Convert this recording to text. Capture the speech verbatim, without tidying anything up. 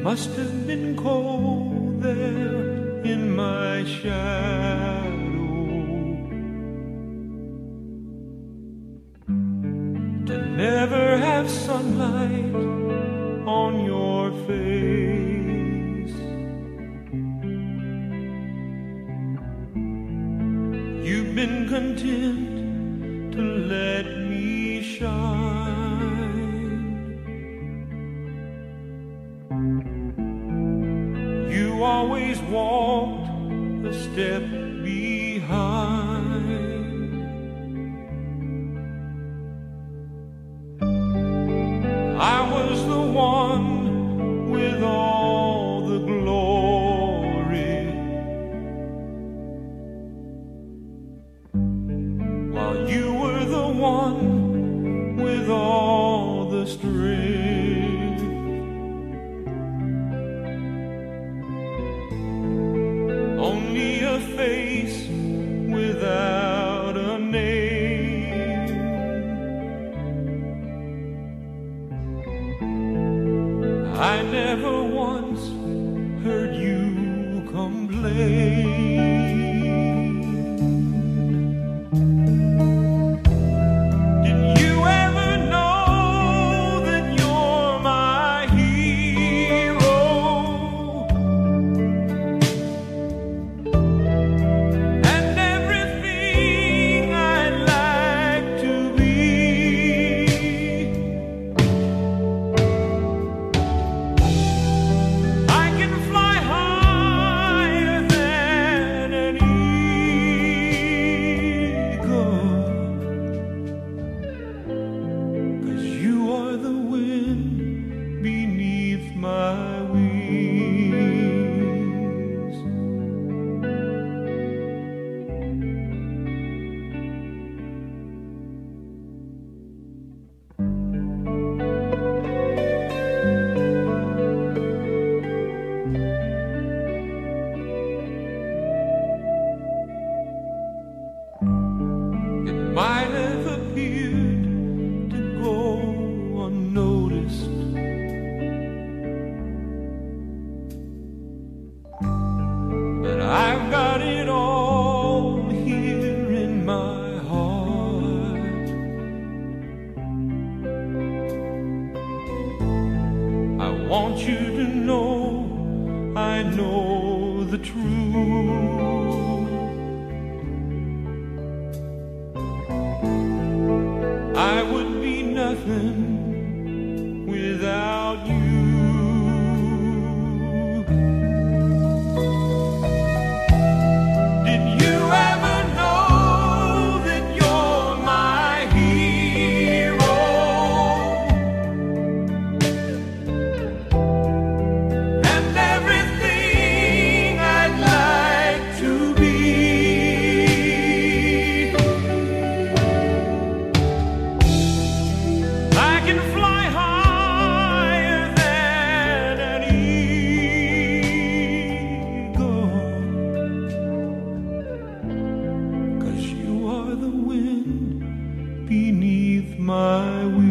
Must have been cold there in my shadow to never have sunlight on your face. You've been content to let me shine. You always walked a step behind. I was the one with all the glory, while you were the one with all the strength. Only a face without a name. I never once heard you complain. Didn't you ever know that you're my hero? And everything I'd like to be. I can fly higher than an eagle, 'cause you are the wind beneath my wings. It might have appeared to go unnoticed, but I've got it all here in my heart. I want you to know I know the truth. I would be nothing without you. Did you ever know that you're my hero? And everything I'd like to be. I can fly higher than an eagle, 'cause you are the wind beneath my wings.